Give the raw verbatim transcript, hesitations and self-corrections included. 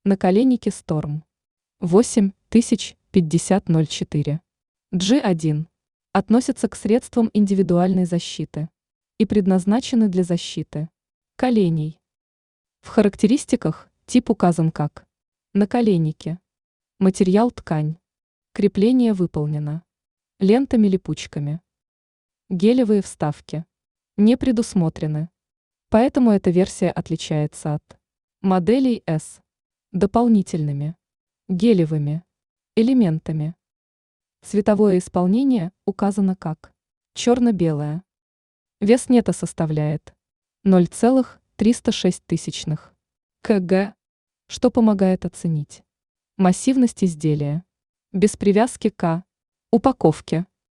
Наколенники Storm. восемь тысяч пятьдесят ноль четыре. джи один. Относятся к средствам индивидуальной защиты и предназначены для защиты коленей. В характеристиках тип указан как наколенники. Материал ткань. Крепление выполнено лентами-липучками. Гелевые вставки не предусмотрены, поэтому эта версия отличается от моделей S дополнительными гелевыми элементами. Цветовое исполнение указано как черно-белое. Вес нета составляет ноль целых триста шесть тысячных кг, что помогает оценить массивность изделия без привязки к упаковке.